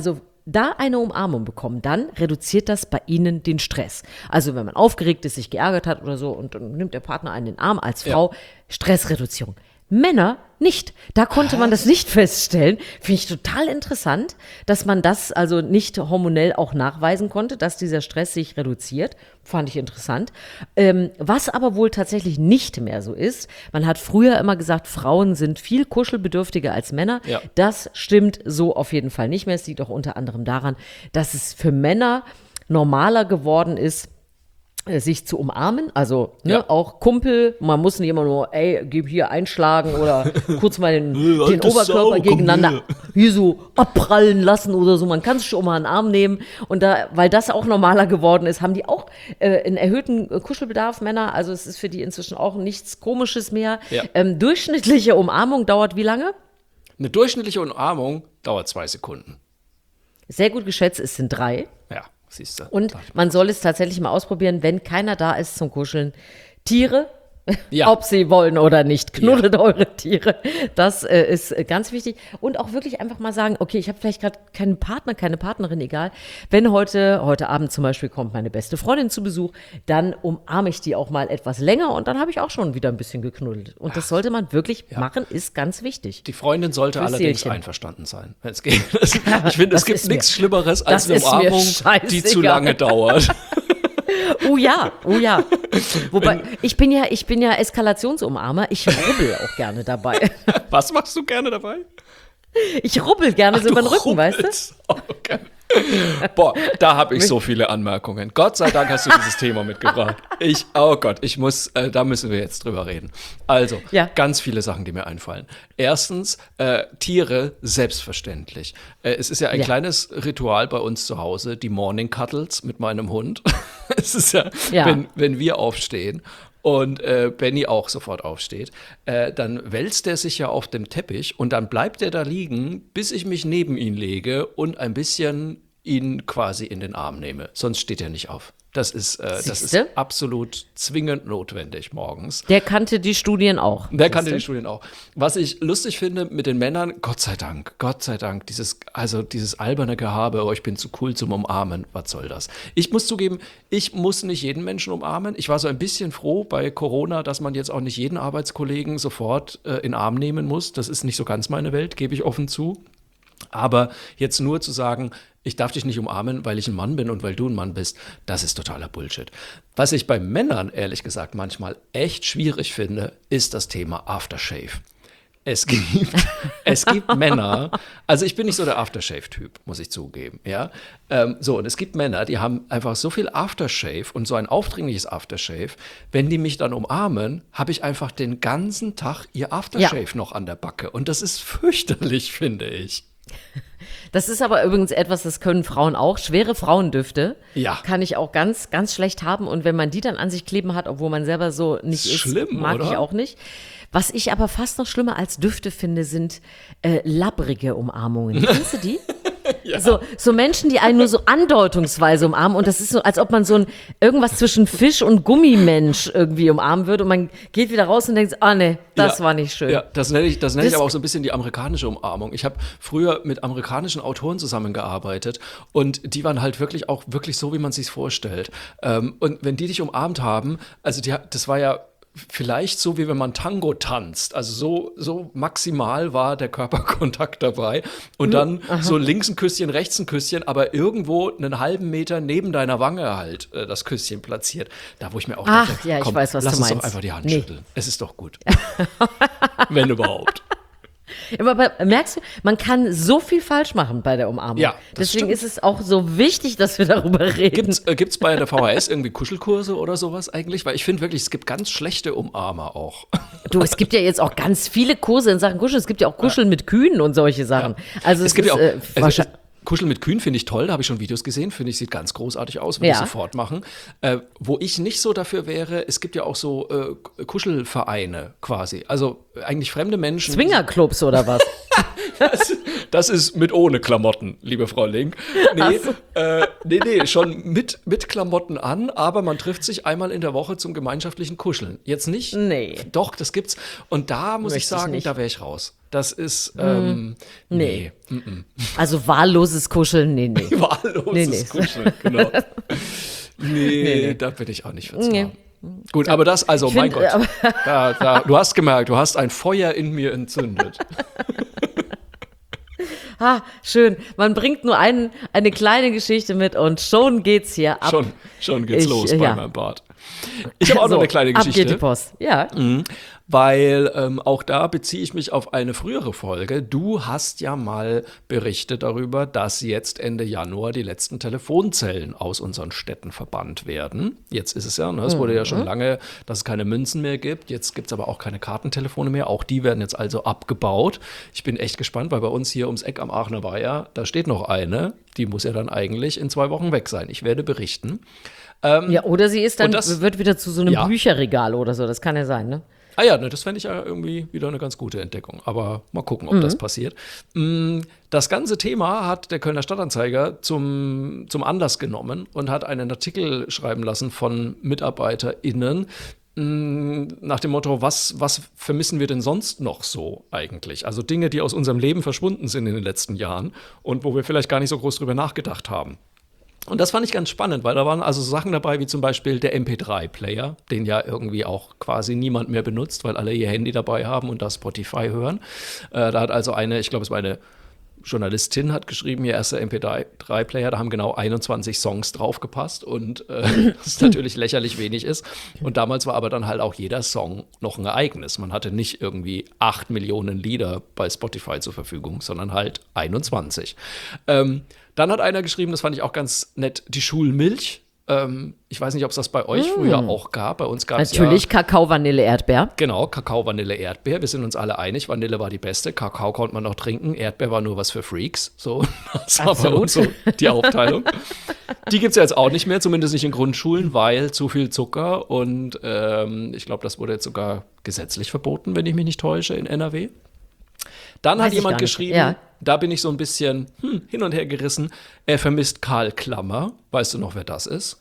da eine Umarmung bekommen, dann reduziert das bei ihnen den Stress. Also wenn man aufgeregt ist, sich geärgert hat oder so und nimmt der Partner einen in den Arm als Frau, Stressreduzierung. Männer nicht. Da konnte man das nicht feststellen. Finde ich total interessant, dass man das also nicht hormonell auch nachweisen konnte, dass dieser Stress sich reduziert. Fand ich interessant. Was aber wohl tatsächlich nicht mehr so ist, man hat früher immer gesagt, Frauen sind viel kuschelbedürftiger als Männer. Ja. Das stimmt so auf jeden Fall nicht mehr. Es liegt auch unter anderem daran, dass es für Männer normaler geworden ist, sich zu umarmen, also auch Kumpel, man muss nicht immer nur, gib hier einschlagen oder kurz mal den Oberkörper gegeneinander hier so abprallen lassen oder so, man kann sich schon mal einen Arm nehmen und weil das auch normaler geworden ist, haben die auch einen erhöhten Kuschelbedarf, Männer, also es ist für die inzwischen auch nichts Komisches mehr. Ja. Durchschnittliche Umarmung dauert wie lange? Eine durchschnittliche Umarmung dauert 2 Sekunden. Sehr gut geschätzt, es sind 3. Ja. Siehste, und man soll es tatsächlich mal ausprobieren, wenn keiner da ist zum Kuscheln. Tiere, ob sie wollen oder nicht, knuddelt eure Tiere. Das ist ganz wichtig. Und auch wirklich einfach mal sagen, okay, ich habe vielleicht gerade keinen Partner, keine Partnerin, egal. Wenn heute Abend zum Beispiel kommt meine beste Freundin zu Besuch, dann umarme ich die auch mal etwas länger und dann habe ich auch schon wieder ein bisschen geknuddelt. Und das sollte man wirklich machen, ist ganz wichtig. Die Freundin sollte allerdings einverstanden sein, wenn es geht. Ich finde, es gibt nichts Schlimmeres als eine Umarmung, die zu lange dauert. Oh ja. Wobei, ich bin ja Eskalationsumarmer. Ich rubbel auch gerne dabei. Was machst du gerne dabei? Ich rubbel gerne so über den Rücken, weißt du? Okay. Boah, da habe ich so viele Anmerkungen. Gott sei Dank hast du dieses Thema mitgebracht. Da müssen wir jetzt drüber reden. Also, ganz viele Sachen, die mir einfallen. Erstens, Tiere, selbstverständlich. Es ist ja ein kleines Ritual bei uns zu Hause, die Morning Cuddles mit meinem Hund. Es ist wenn wir aufstehen und Benny auch sofort aufsteht, dann wälzt er sich ja auf dem Teppich und dann bleibt er da liegen, bis ich mich neben ihn lege und ein bisschen ihn quasi in den Arm nehme. Sonst steht er nicht auf. Das ist absolut zwingend notwendig morgens. Der kannte die Studien auch. Was ich lustig finde mit den Männern, Gott sei Dank, dieses alberne Gehabe, ich bin zu cool zum Umarmen, was soll das? Ich muss zugeben, ich muss nicht jeden Menschen umarmen. Ich war so ein bisschen froh bei Corona, dass man jetzt auch nicht jeden Arbeitskollegen sofort in den Arm nehmen muss. Das ist nicht so ganz meine Welt, gebe ich offen zu. Aber jetzt nur zu sagen, ich darf dich nicht umarmen, weil ich ein Mann bin und weil du ein Mann bist, das ist totaler Bullshit. Was ich bei Männern, ehrlich gesagt, manchmal echt schwierig finde, ist das Thema Aftershave. Es gibt Männer, also ich bin nicht so der Aftershave-Typ, muss ich zugeben, ja. Und es gibt Männer, die haben einfach so viel Aftershave und so ein aufdringliches Aftershave, wenn die mich dann umarmen, habe ich einfach den ganzen Tag ihr Aftershave noch an der Backe. Und das ist fürchterlich, finde ich. Das ist aber übrigens etwas, das können Frauen auch. Schwere Frauendüfte kann ich auch ganz, ganz schlecht haben. Und wenn man die dann an sich kleben hat, obwohl man selber so nicht ist, schlimm, mag oder? Ich auch nicht. Was ich aber fast noch schlimmer als Düfte finde, sind labbrige Umarmungen. Kennst du die? Ja. So Menschen, die einen nur so andeutungsweise umarmen und das ist so, als ob man so irgendwas zwischen Fisch und Gummimensch irgendwie umarmen würde und man geht wieder raus und denkt, nee, das war nicht schön. Ja, das nenne ich aber auch so ein bisschen die amerikanische Umarmung. Ich habe früher mit amerikanischen Autoren zusammengearbeitet und die waren halt wirklich so, wie man sich's vorstellt. Und wenn die dich umarmt haben, also das war ja vielleicht so, wie wenn man Tango tanzt. Also so maximal war der Körperkontakt dabei. Und dann so links ein Küsschen, rechts ein Küsschen, aber irgendwo einen halben Meter neben deiner Wange halt das Küsschen platziert. Da, wo ich mir auch dachte, ich weiß, was lass du uns meinst. doch einfach die Hand schütteln. Es ist doch gut. Wenn überhaupt. Aber merkst du, man kann so viel falsch machen bei der Umarmung. Ja, deswegen ist es auch so wichtig, dass wir darüber reden. Gibt's bei der VHS irgendwie Kuschelkurse oder sowas eigentlich? Weil ich finde wirklich, es gibt ganz schlechte Umarmer auch. Du, es gibt ja jetzt auch ganz viele Kurse in Sachen Kuscheln. Es gibt ja auch Kuscheln mit Kühen und solche Sachen. Ja. Also es gibt ja auch Kuscheln mit Kühen finde ich toll, da habe ich schon Videos gesehen, finde ich, sieht ganz großartig aus, würde ich sofort machen. Wo ich nicht so dafür wäre, es gibt ja auch so Kuschelvereine quasi, also eigentlich fremde Menschen. Swingerclubs oder was? Das ist mit ohne Klamotten, liebe Frau Link. Nee, schon mit Klamotten an, aber man trifft sich einmal in der Woche zum gemeinschaftlichen Kuscheln. Jetzt nicht? Nee. Doch, das gibt's. Und da muss ich sagen, da wäre ich raus. Das ist, nee. Also wahlloses Kuscheln, nee. Wahlloses Kuscheln, genau. Nee, da bin ich auch nicht für zu haben. Gut, aber das, also mein Gott, du hast gemerkt, du hast ein Feuer in mir entzündet. Schön. Man bringt nur eine kleine Geschichte mit und schon geht's hier ab. Schon geht's los bei meinem Bart. Ich habe auch noch eine kleine Geschichte. Ab geht die Post, ja. Weil auch da beziehe ich mich auf eine frühere Folge. Du hast ja mal berichtet darüber, dass jetzt Ende Januar die letzten Telefonzellen aus unseren Städten verbannt werden. Jetzt ist es ja, es wurde ja schon lange, dass es keine Münzen mehr gibt. Jetzt gibt es aber auch keine Kartentelefone mehr. Auch die werden jetzt also abgebaut. Ich bin echt gespannt, weil bei uns hier ums Eck am Aachener Weiher, da steht noch eine. Die muss ja dann eigentlich in 2 Wochen weg sein. Ich werde berichten. Oder sie ist dann, wird wieder zu so einem Bücherregal oder so. Das kann ja sein, ne? Das fände ich ja irgendwie wieder eine ganz gute Entdeckung. Aber mal gucken, ob das passiert. Das ganze Thema hat der Kölner Stadtanzeiger zum Anlass genommen und hat einen Artikel schreiben lassen von MitarbeiterInnen nach dem Motto, was vermissen wir denn sonst noch so eigentlich? Also Dinge, die aus unserem Leben verschwunden sind in den letzten Jahren und wo wir vielleicht gar nicht so groß drüber nachgedacht haben. Und das fand ich ganz spannend, weil da waren also Sachen dabei, wie zum Beispiel der MP3-Player, den ja irgendwie auch quasi niemand mehr benutzt, weil alle ihr Handy dabei haben und da Spotify hören. Da hat also ich glaube, es war eine Journalistin, hat geschrieben, ihr erster MP3-Player, da haben genau 21 Songs draufgepasst und das natürlich lächerlich wenig ist. Und damals war aber dann halt auch jeder Song noch ein Ereignis. Man hatte nicht irgendwie 8 Millionen Lieder bei Spotify zur Verfügung, sondern halt 21. Dann hat einer geschrieben, das fand ich auch ganz nett, die Schulmilch. Ich weiß nicht, ob es das bei euch früher auch gab. Bei uns gab es natürlich Kakao, Vanille, Erdbeer. Genau, Kakao, Vanille, Erdbeer. Wir sind uns alle einig, Vanille war die beste. Kakao konnte man noch trinken, Erdbeer war nur was für Freaks. So, das war bei uns so die Aufteilung. Die gibt es ja jetzt auch nicht mehr, zumindest nicht in Grundschulen, weil zu viel Zucker. Und ich glaube, das wurde jetzt sogar gesetzlich verboten, wenn ich mich nicht täusche, in NRW. Dann hat jemand geschrieben, da bin ich so ein bisschen hin und her gerissen, er vermisst Karl Klammer. Weißt du noch, wer das ist?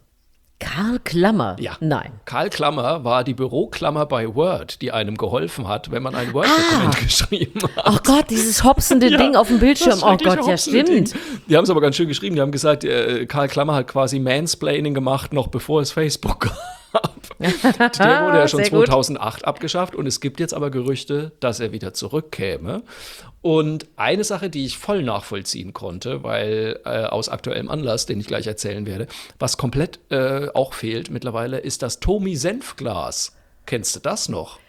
Karl Klammer? Ja. Nein. Karl Klammer war die Büroklammer bei Word, die einem geholfen hat, wenn man ein Word-Dokument geschrieben hat. Oh Gott, dieses hopsende Ding auf dem Bildschirm. Oh Gott, ja, stimmt. Die haben es aber ganz schön geschrieben. Die haben gesagt, Karl Klammer hat quasi Mansplaining gemacht, noch bevor es Facebook gab. Der wurde ja schon Sehr gut. 2008 abgeschafft und es gibt jetzt aber Gerüchte, dass er wieder zurückkäme. Und eine Sache, die ich voll nachvollziehen konnte, weil aus aktuellem Anlass, den ich gleich erzählen werde, was komplett auch fehlt mittlerweile, ist das Tomi-Senfglas. Kennst du das noch?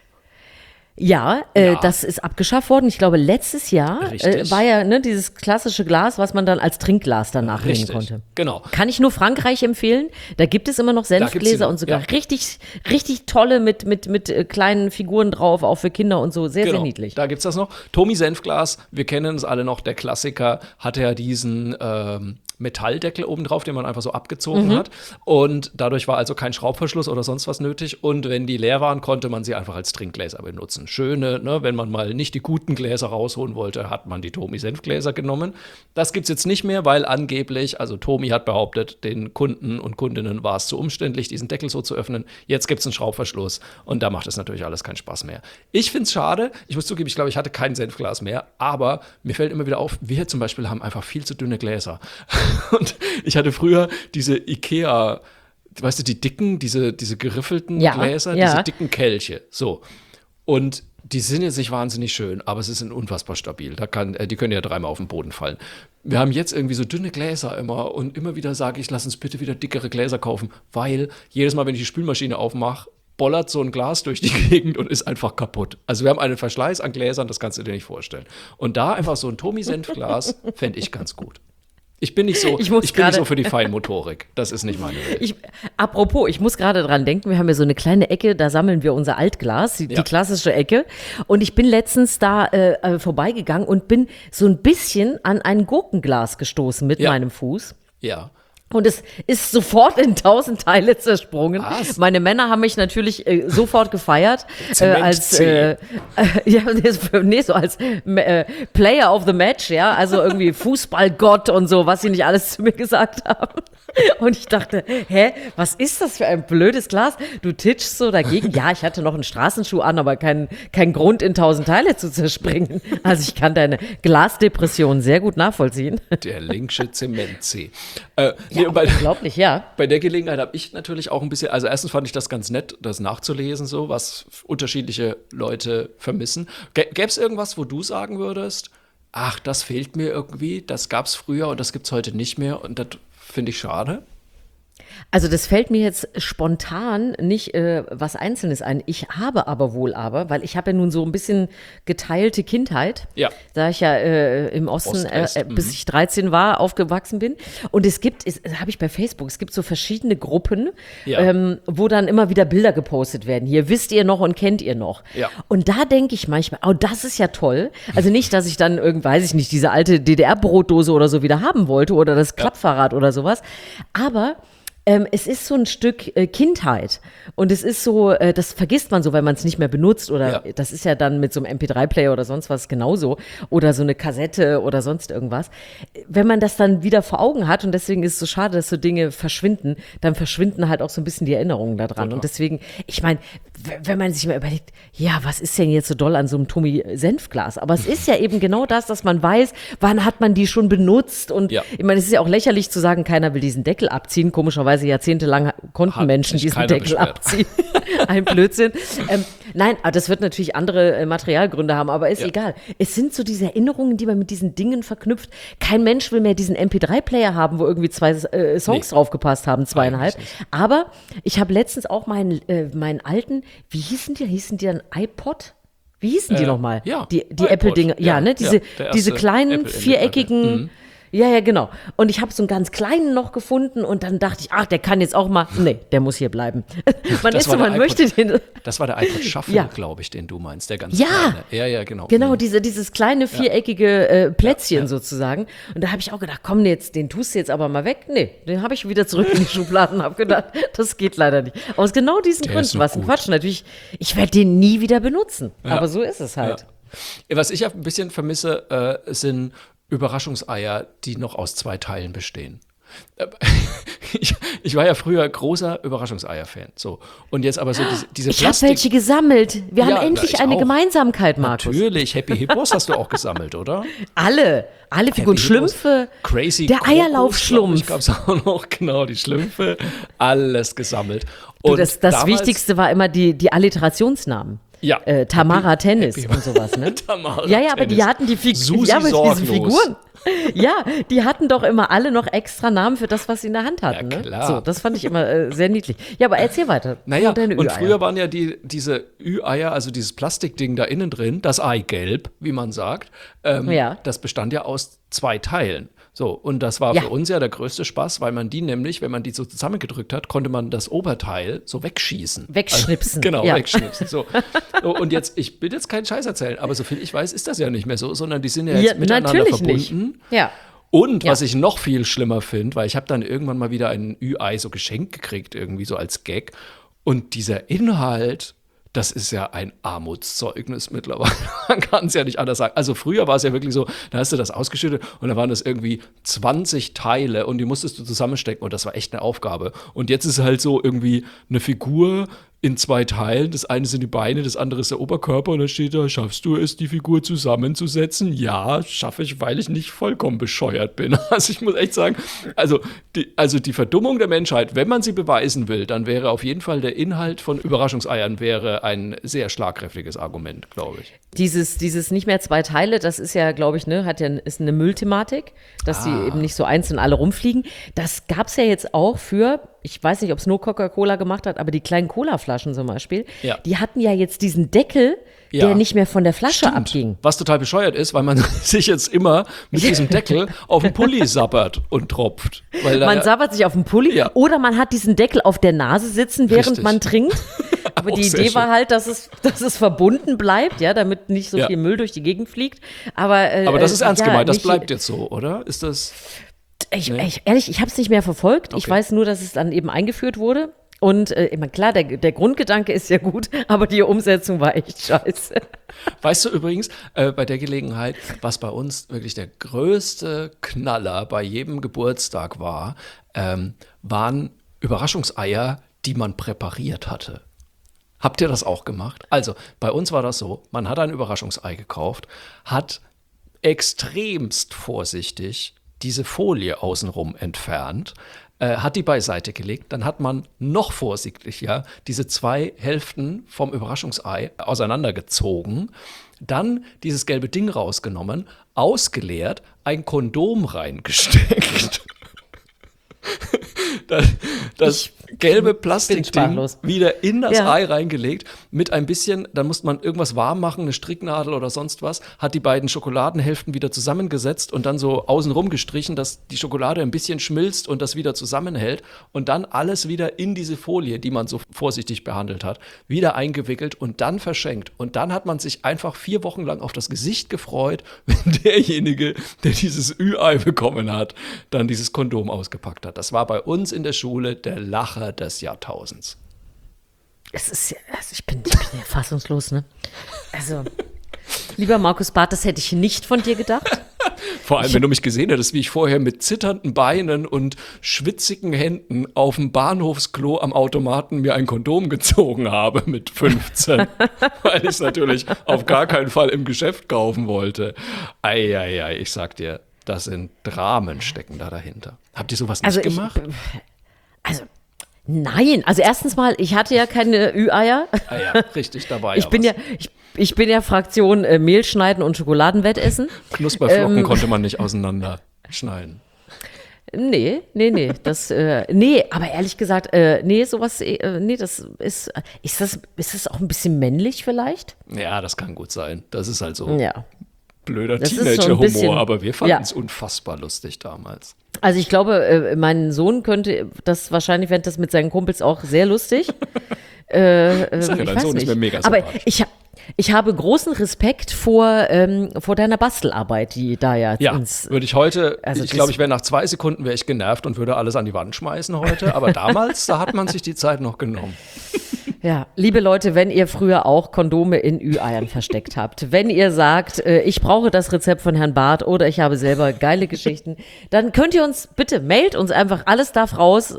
Ja, das ist abgeschafft worden. Ich glaube, letztes Jahr Richtig. war ja dieses klassische Glas, was man dann als Trinkglas danach nehmen Richtig, konnte. genau. Kann ich nur Frankreich empfehlen. Da gibt es immer noch gibt's die Senfgläser noch, und sogar ja. richtig tolle mit kleinen Figuren drauf, auch für Kinder und so. Sehr, Genau, sehr niedlich. da gibt's das noch. Tomi Senfglas, wir kennen es alle noch, der Klassiker, hatte ja diesen Metalldeckel oben drauf, den man einfach so abgezogen hat. Und dadurch war also kein Schraubverschluss oder sonst was nötig. Und wenn die leer waren, konnte man sie einfach als Trinkgläser benutzen. Schöne, ne, wenn man mal nicht die guten Gläser rausholen wollte, hat man die Tomi Senfgläser genommen. Das gibt's jetzt nicht mehr, weil angeblich, also Tomi hat behauptet, den Kunden und Kundinnen war es zu umständlich, diesen Deckel so zu öffnen. Jetzt gibt's einen Schraubverschluss und da macht es natürlich alles keinen Spaß mehr. Ich find's schade. Ich muss zugeben, ich glaube, ich hatte kein Senfglas mehr. Aber mir fällt immer wieder auf, wir zum Beispiel haben einfach viel zu dünne Gläser. Und ich hatte früher diese Ikea, weißt du, die dicken, diese geriffelten Gläser, diese dicken Kelche. So. Und die sind jetzt nicht wahnsinnig schön, aber sie sind unfassbar stabil. Die können ja dreimal auf den Boden fallen. Wir haben jetzt irgendwie so dünne Gläser immer und immer wieder sage ich, lass uns bitte wieder dickere Gläser kaufen, weil jedes Mal, wenn ich die Spülmaschine aufmache, bollert so ein Glas durch die Gegend und ist einfach kaputt. Also wir haben einen Verschleiß an Gläsern, das kannst du dir nicht vorstellen. Und da einfach so ein Tomi-Senfglas fände ich ganz gut. Ich bin nicht so für die Feinmotorik. Das ist nicht meine Welt. Apropos, ich muss gerade dran denken, wir haben ja so eine kleine Ecke, da sammeln wir unser Altglas, die klassische Ecke. Und ich bin letztens da vorbeigegangen und bin so ein bisschen an ein Gurkenglas gestoßen mit meinem Fuß. Ja. Und es ist sofort in 1000 Teile zersprungen. Was? Meine Männer haben mich natürlich sofort gefeiert. Als so als Player of the Match, ja. Also irgendwie Fußballgott und so, was sie nicht alles zu mir gesagt haben. Und ich dachte, was ist das für ein blödes Glas? Du titschst so dagegen. Ja, ich hatte noch einen Straßenschuh an, aber kein Grund, in 1000 Teile zu zerspringen. Also ich kann deine Glasdepression sehr gut nachvollziehen. Der linksche Zementzeh. Unglaublich, ja. Bei der Gelegenheit habe ich natürlich auch ein bisschen, also erstens fand ich das ganz nett, das nachzulesen, so, was unterschiedliche Leute vermissen. Gäbe es irgendwas, wo du sagen würdest, ach, das fehlt mir irgendwie, das gab es früher und das gibt es heute nicht mehr und das finde ich schade? Also das fällt mir jetzt spontan nicht was Einzelnes ein. Ich habe aber, weil ich habe ja nun so ein bisschen geteilte Kindheit, da ich ja im Osten bis ich 13 war, aufgewachsen bin. Und das habe ich bei Facebook, es gibt so verschiedene Gruppen, wo dann immer wieder Bilder gepostet werden. Hier, wisst ihr noch und kennt ihr noch? Ja. Und da denke ich manchmal, oh, das ist ja toll. Also nicht, dass ich dann weiß ich nicht, diese alte DDR-Brotdose oder so wieder haben wollte oder das Klappfahrrad oder sowas. Aber es ist so ein Stück Kindheit und es ist so, das vergisst man so, weil man es nicht mehr benutzt oder das ist ja dann mit so einem MP3-Player oder sonst was genauso oder so eine Kassette oder sonst irgendwas. Wenn man das dann wieder vor Augen hat und deswegen ist es so schade, dass so Dinge verschwinden, dann verschwinden halt auch so ein bisschen die Erinnerungen daran. Total. Und deswegen, ich meine, wenn man sich mal überlegt, ja, was ist denn jetzt so doll an so einem Tomi-Senfglas? Aber es ist ja eben genau das, dass man weiß, wann hat man die schon benutzt und ich meine, es ist ja auch lächerlich zu sagen, keiner will diesen Deckel abziehen. Komischerweise jahrzehntelang konnten Menschen diesen Deckel abziehen. Ein Blödsinn. Nein, aber das wird natürlich andere Materialgründe haben, aber ist egal. Es sind so diese Erinnerungen, die man mit diesen Dingen verknüpft. Kein Mensch will mehr diesen MP3-Player haben, wo irgendwie 2 Songs draufgepasst haben, 2,5. Aber ich habe letztens auch meinen alten, wie hießen die? Hießen die dann iPod? Wie hießen die nochmal? Ja, die Apple-Dinger. Ja, ne? Diese kleinen, viereckigen. Ja, genau. Und ich habe so einen ganz kleinen noch gefunden und dann dachte ich, ach, der kann jetzt auch mal, nee, der muss hier bleiben. Möchte den. Das war der iPod Shuffle, glaube ich, den du meinst, der ganz kleine. Ja, genau. Genau, dieses kleine viereckige Plätzchen sozusagen. Und da habe ich auch gedacht, komm, den tust du jetzt aber mal weg. Nee, den habe ich wieder zurück in die Schubladen und habe gedacht, das geht leider nicht. Aus genau diesen Gründen, was ein Quatsch. Natürlich, ich werde den nie wieder benutzen. Aber so ist es halt. Ja. Was ich ein bisschen vermisse, sind Überraschungseier, die noch aus 2 Teilen bestehen. Ich war ja früher großer Überraschungseier-Fan. So. Und jetzt aber so diese Ich habe welche gesammelt. Wir haben endlich eine Gemeinsamkeit, Markus. Natürlich. Happy Hippos hast du auch gesammelt, oder? Alle Figuren, Schlümpfe. Crazy der Eierlaufschlumpf. Ich gab es auch noch, genau, die Schlümpfe. Alles gesammelt. Das Wichtigste war immer die Alliterationsnamen. Ja. Tamara Tennis und sowas, ne? Tamara ja, aber die hatten diese Figuren. Ja, die hatten doch immer alle noch extra Namen für das, was sie in der Hand hatten. Ja, klar. Ne? So, das fand ich immer sehr niedlich. Ja, aber erzähl weiter. Naja, und früher waren ja diese Ü-Eier, also dieses Plastikding da innen drin, das Eigelb, wie man sagt, das bestand ja aus 2 Teilen. So, und das war für uns ja der größte Spaß, weil man die nämlich, wenn man die so zusammengedrückt hat, konnte man das Oberteil so wegschießen. Wegschnipsen. Also, genau, wegschnipsen. So. Und jetzt, ich will jetzt keinen Scheiß erzählen, aber soviel ich weiß, ist das ja nicht mehr so, sondern die sind ja jetzt miteinander verbunden. Nicht. Ja. Und was ich noch viel schlimmer finde, weil ich habe dann irgendwann mal wieder ein Ü-Ei so geschenkt gekriegt, irgendwie so als Gag. Und dieser Inhalt, das ist ja ein Armutszeugnis mittlerweile. Man kann es ja nicht anders sagen. Also früher war es ja wirklich so, da hast du das ausgeschüttet und da waren das irgendwie 20 Teile und die musstest du zusammenstecken und das war echt eine Aufgabe. Und jetzt ist halt so irgendwie eine Figur in 2 Teilen. Das eine sind die Beine, das andere ist der Oberkörper und dann steht da, schaffst du es, die Figur zusammenzusetzen? Ja, schaffe ich, weil ich nicht vollkommen bescheuert bin. Also ich muss echt sagen, also die Verdummung der Menschheit, wenn man sie beweisen will, dann wäre auf jeden Fall der Inhalt von Überraschungseiern wäre ein sehr schlagkräftiges Argument, glaube ich. Dieses nicht mehr 2 Teile, das ist ja, glaube ich, ist eine Müllthematik, dass die eben nicht so einzeln alle rumfliegen. Das gab es ja jetzt auch für, ich weiß nicht, ob es nur Coca-Cola gemacht hat, aber die kleinen Colaflaschen zum Beispiel, die hatten ja jetzt diesen Deckel, der nicht mehr von der Flasche abging. Was total bescheuert ist, weil man sich jetzt immer mit diesem Deckel auf den Pulli sabbert und tropft. Man sabbert sich auf den Pulli oder man hat diesen Deckel auf der Nase sitzen, während man trinkt. Aber die Idee war halt, dass es verbunden bleibt, ja, damit nicht so viel Müll durch die Gegend fliegt. Aber das ist ernst gemeint, das bleibt jetzt so, oder? Ist das... Ich habe es nicht mehr verfolgt. Okay. Ich weiß nur, dass es dann eben eingeführt wurde. Und ich meine, klar, der Grundgedanke ist ja gut, aber die Umsetzung war echt scheiße. Weißt du übrigens, bei der Gelegenheit, was bei uns wirklich der größte Knaller bei jedem Geburtstag war, waren Überraschungseier, die man präpariert hatte. Habt ihr das auch gemacht? Also, bei uns war das so, man hat ein Überraschungsei gekauft, hat extremst vorsichtig diese Folie außenrum entfernt, hat die beiseite gelegt, dann hat man noch vorsichtiger diese 2 Hälften vom Überraschungsei auseinandergezogen, dann dieses gelbe Ding rausgenommen, ausgeleert, ein Kondom reingesteckt. Das gelbe Plastikding wieder in das Ei reingelegt, mit ein bisschen, dann musste man irgendwas warm machen, eine Stricknadel oder sonst was, hat die beiden Schokoladenhälften wieder zusammengesetzt und dann so außenrum gestrichen, dass die Schokolade ein bisschen schmilzt und das wieder zusammenhält und dann alles wieder in diese Folie, die man so vorsichtig behandelt hat, wieder eingewickelt und dann verschenkt. Und dann hat man sich einfach 4 Wochen lang auf das Gesicht gefreut, wenn derjenige, der dieses Ü-Ei bekommen hat, dann dieses Kondom ausgepackt hat. Das war bei uns in der Schule der Lacher des Jahrtausends. Ich bin ja fassungslos, ne? Also, lieber Markus Barth, das hätte ich nicht von dir gedacht. Vor allem, wenn du mich gesehen hättest, wie ich vorher mit zitternden Beinen und schwitzigen Händen auf dem Bahnhofsklo am Automaten mir ein Kondom gezogen habe mit 15, weil ich es natürlich auf gar keinen Fall im Geschäft kaufen wollte. Eieiei, ich sag dir, das sind Dramen stecken da dahinter. Habt ihr sowas nicht gemacht? Nein. Also erstens mal, ich hatte ja keine Ü-Eier. Ah ja, richtig, dabei. Ich bin ja Fraktion Mehl schneiden und Schokoladenwettessen. Knusperflocken konnte man nicht auseinanderschneiden. Nee. Aber ehrlich gesagt, sowas, das ist das auch ein bisschen männlich vielleicht? Ja, das kann gut sein. Das ist halt so. Ja. Blöder Teenager-Humor, aber wir fanden es unfassbar lustig damals. Also ich glaube, mein Sohn könnte das wahrscheinlich, fände das mit seinen Kumpels auch sehr lustig. Dein Sohn ist mir mega sympathisch. Aber ich habe großen Respekt vor deiner Bastelarbeit, die da würde ich heute, ich glaube, ich wäre nach 2 Sekunden wäre ich genervt und würde alles an die Wand schmeißen heute, aber damals, da hat man sich die Zeit noch genommen. Ja, liebe Leute, wenn ihr früher auch Kondome in Ü-Eiern versteckt habt, wenn ihr sagt, ich brauche das Rezept von Herrn Barth oder ich habe selber geile Geschichten, dann könnt ihr uns, bitte mailt uns einfach, alles darf raus,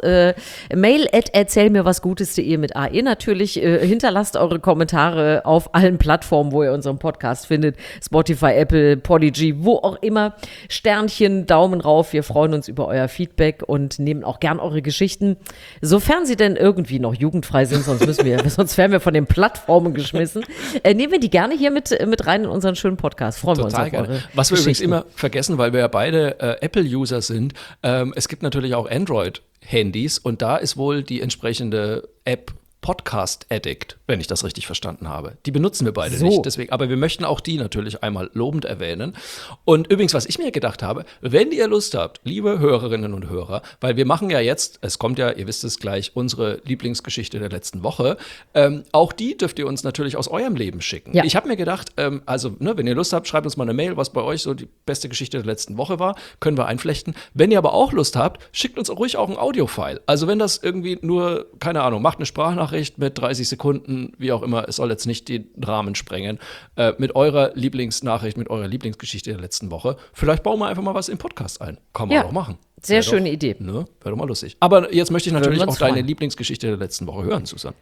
mail@erzählmirwasgutes.de mit AE natürlich, hinterlasst eure Kommentare auf allen Plattformen, wo ihr unseren Podcast findet, Spotify, Apple, Podigy, wo auch immer, Sternchen, Daumen rauf, wir freuen uns über euer Feedback und nehmen auch gern eure Geschichten, sofern sie denn irgendwie noch jugendfrei sind, sonst wären wir von den Plattformen geschmissen. Nehmen wir die gerne hier mit rein in unseren schönen Podcast. Freuen Total wir uns auf gerne. eure Was wir übrigens Geschichten. immer vergessen, weil wir ja beide Apple-User sind, es gibt natürlich auch Android-Handys und da ist wohl die entsprechende App Podcast Addict, wenn ich das richtig verstanden habe. Die benutzen wir beide nicht, deswegen, aber wir möchten auch die natürlich einmal lobend erwähnen. Und übrigens, was ich mir gedacht habe, wenn ihr Lust habt, liebe Hörerinnen und Hörer, weil wir machen ja jetzt, es kommt ja, ihr wisst es gleich, unsere Lieblingsgeschichte der letzten Woche, auch die dürft ihr uns natürlich aus eurem Leben schicken. Ja. Ich habe mir gedacht, wenn ihr Lust habt, schreibt uns mal eine Mail, was bei euch so die beste Geschichte der letzten Woche war, können wir einflechten. Wenn ihr aber auch Lust habt, schickt uns ruhig auch ein Audio-File. Also wenn das irgendwie nur, keine Ahnung, macht eine Sprachnachricht mit 30 Sekunden, wie auch immer, es soll jetzt nicht den Rahmen sprengen, mit eurer Lieblingsnachricht, mit eurer Lieblingsgeschichte der letzten Woche. Vielleicht bauen wir einfach mal was im Podcast ein. Kann man auch machen. Sehr schöne Idee. Ne? Wäre doch mal lustig. Aber jetzt möchte ich natürlich auch deine freuen. Lieblingsgeschichte der letzten Woche hören, Susan.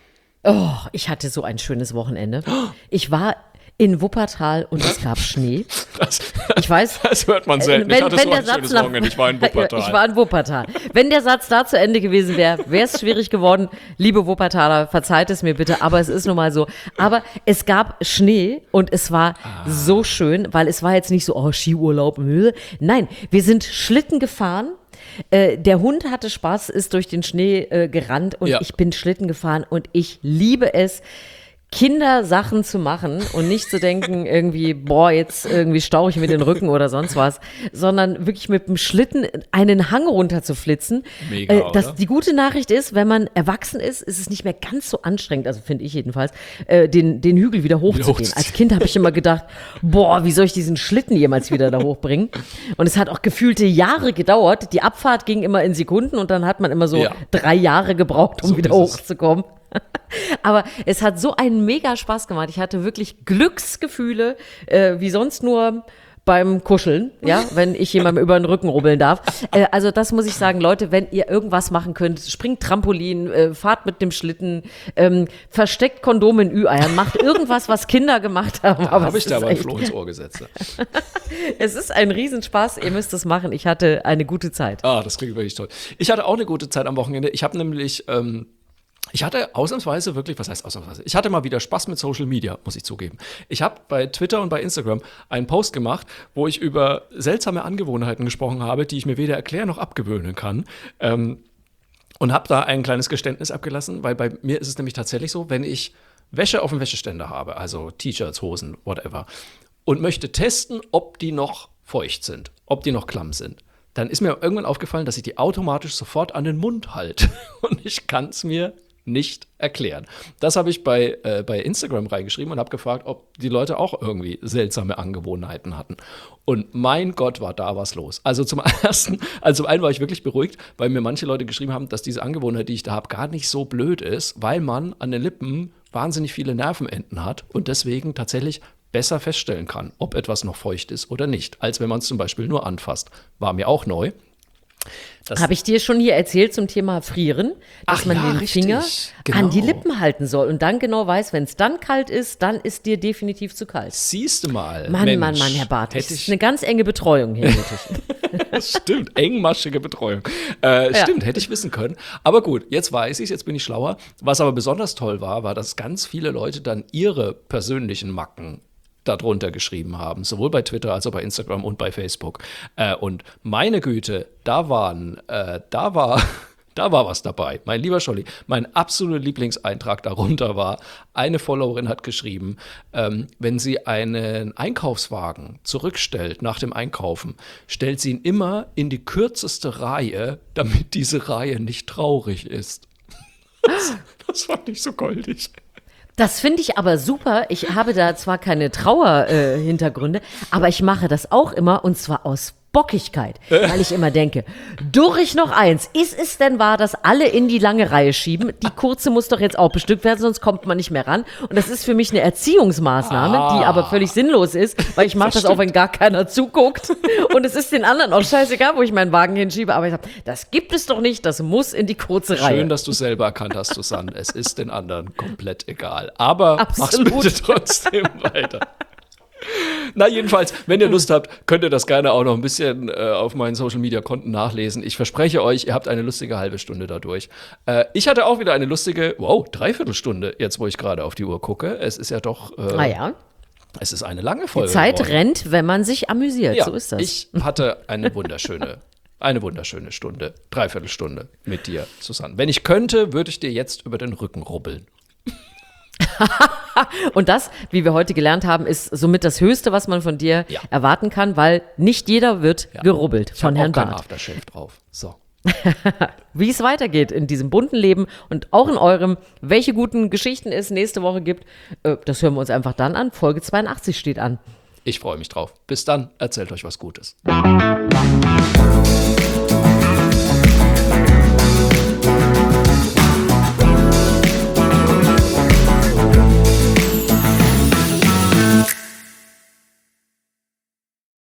Oh, ich hatte so ein schönes Wochenende. Ich war in Wuppertal und es gab Schnee. Ich weiß. Das hört man selten. Ich hatte so ein schönes Wochenende. Ich war in Wuppertal. Ich war in Wuppertal. Wenn der Satz da zu Ende gewesen wäre, wäre es schwierig geworden. Liebe Wuppertaler, verzeiht es mir bitte, aber es ist nun mal so. Aber es gab Schnee und es war so schön, weil es war jetzt nicht so, oh, Skiurlaub. Nein, wir sind Schlitten gefahren. Der Hund hatte Spaß, ist durch den Schnee gerannt und ich bin Schlitten gefahren und ich liebe es, Kindersachen zu machen und nicht zu denken irgendwie, boah, jetzt irgendwie stauche ich mir den Rücken oder sonst was, sondern wirklich mit dem Schlitten einen Hang runter zu flitzen. Mega, Die gute Nachricht ist, wenn man erwachsen ist, ist es nicht mehr ganz so anstrengend, also finde ich jedenfalls, den Hügel wieder hochzugehen. Als Kind habe ich immer gedacht, boah, wie soll ich diesen Schlitten jemals wieder da hochbringen? Und es hat auch gefühlte Jahre gedauert. Die Abfahrt ging immer in Sekunden und dann hat man immer so 3 Jahre gebraucht, um so wieder hochzukommen. Aber es hat so einen mega Spaß gemacht. Ich hatte wirklich Glücksgefühle, wie sonst nur beim Kuscheln, ja, wenn ich jemandem über den Rücken rubbeln darf. Also das muss ich sagen, Leute, wenn ihr irgendwas machen könnt, springt Trampolin, fahrt mit dem Schlitten, versteckt Kondome in Ü-Eiern, macht irgendwas, was Kinder gemacht haben. Da habe ich da aber ein Floh ins Ohr gesetzt. Es ist ein Riesenspaß, ihr müsst es machen. Ich hatte eine gute Zeit. Das klingt wirklich toll. Ich hatte auch eine gute Zeit am Wochenende. Ich habe nämlich ich hatte ausnahmsweise wirklich, was heißt ausnahmsweise? Ich hatte mal wieder Spaß mit Social Media, muss ich zugeben. Ich habe bei Twitter und bei Instagram einen Post gemacht, wo ich über seltsame Angewohnheiten gesprochen habe, die ich mir weder erklären noch abgewöhnen kann. Und habe da ein kleines Geständnis abgelassen, weil bei mir ist es nämlich tatsächlich so, wenn ich Wäsche auf dem Wäscheständer habe, also T-Shirts, Hosen, whatever, und möchte testen, ob die noch feucht sind, ob die noch klamm sind, dann ist mir irgendwann aufgefallen, dass ich die automatisch sofort an den Mund halte. Und ich kann es mir nicht erklären. Das habe ich bei Instagram reingeschrieben und habe gefragt, ob die Leute auch irgendwie seltsame Angewohnheiten hatten. Und mein Gott, war da was los. Also zum einen war ich wirklich beruhigt, weil mir manche Leute geschrieben haben, dass diese Angewohnheit, die ich da habe, gar nicht so blöd ist, weil man an den Lippen wahnsinnig viele Nervenenden hat und deswegen tatsächlich besser feststellen kann, ob etwas noch feucht ist oder nicht, als wenn man es zum Beispiel nur anfasst. War mir auch neu. Habe ich dir schon hier erzählt zum Thema Frieren, dass man den Finger an die Lippen halten soll und dann genau weiß, wenn es dann kalt ist, dann ist dir definitiv zu kalt. Siehst du mal. Mann, Herr Barth, das ist eine ganz enge Betreuung hier nötig. Stimmt, engmaschige Betreuung. Stimmt, hätte ich wissen können. Aber gut, jetzt weiß ich es, jetzt bin ich schlauer. Was aber besonders toll war, dass ganz viele Leute dann ihre persönlichen Macken darunter geschrieben haben, sowohl bei Twitter als auch bei Instagram und bei Facebook. Und meine Güte, da war was dabei. Mein lieber Scholli, mein absoluter Lieblingseintrag darunter war, eine Followerin hat geschrieben, wenn sie einen Einkaufswagen zurückstellt nach dem Einkaufen, stellt sie ihn immer in die kürzeste Reihe, damit diese Reihe nicht traurig ist. Das fand ich so goldig. Das finde ich aber super. Ich habe da zwar keine Trauerhintergründe, aber ich mache das auch immer und zwar aus Bockigkeit, weil ich immer denke, durch noch eins, ist es denn wahr, dass alle in die lange Reihe schieben? Die kurze muss doch jetzt auch bestückt werden, sonst kommt man nicht mehr ran. Und das ist für mich eine Erziehungsmaßnahme, die aber völlig sinnlos ist, weil ich mache das auch, wenn gar keiner zuguckt. Und es ist den anderen auch scheißegal, wo ich meinen Wagen hinschiebe. Aber ich sage, das gibt es doch nicht, das muss in die kurze Reihe. Schön, dass du selber erkannt hast, Susanne. Es ist den anderen komplett egal. Aber Absolut. mach's bitte trotzdem weiter. Na, jedenfalls, wenn ihr Lust habt, könnt ihr das gerne auch noch ein bisschen auf meinen Social-Media-Konten nachlesen. Ich verspreche euch, ihr habt eine lustige halbe Stunde dadurch. Ich hatte auch wieder eine lustige, Dreiviertelstunde, jetzt wo ich gerade auf die Uhr gucke. Es ist ja doch, es ist eine lange Folge. Die Zeit geworden. rennt, wenn man sich amüsiert, Ja, so ist das. ich hatte eine wunderschöne Stunde, Dreiviertelstunde mit dir, Susanne. Wenn ich könnte, würde ich dir jetzt über den Rücken rubbeln. Und das, wie wir heute gelernt haben, ist somit das Höchste, was man von dir erwarten kann, weil nicht jeder wird gerubbelt von Herrn Barth. Ich habe auch kein Barth. Aftershave drauf. So. Wie es weitergeht in diesem bunten Leben und auch in eurem, welche guten Geschichten es nächste Woche gibt, das hören wir uns einfach dann an. Folge 82 steht an. Ich freue mich drauf. Bis dann, erzählt euch was Gutes.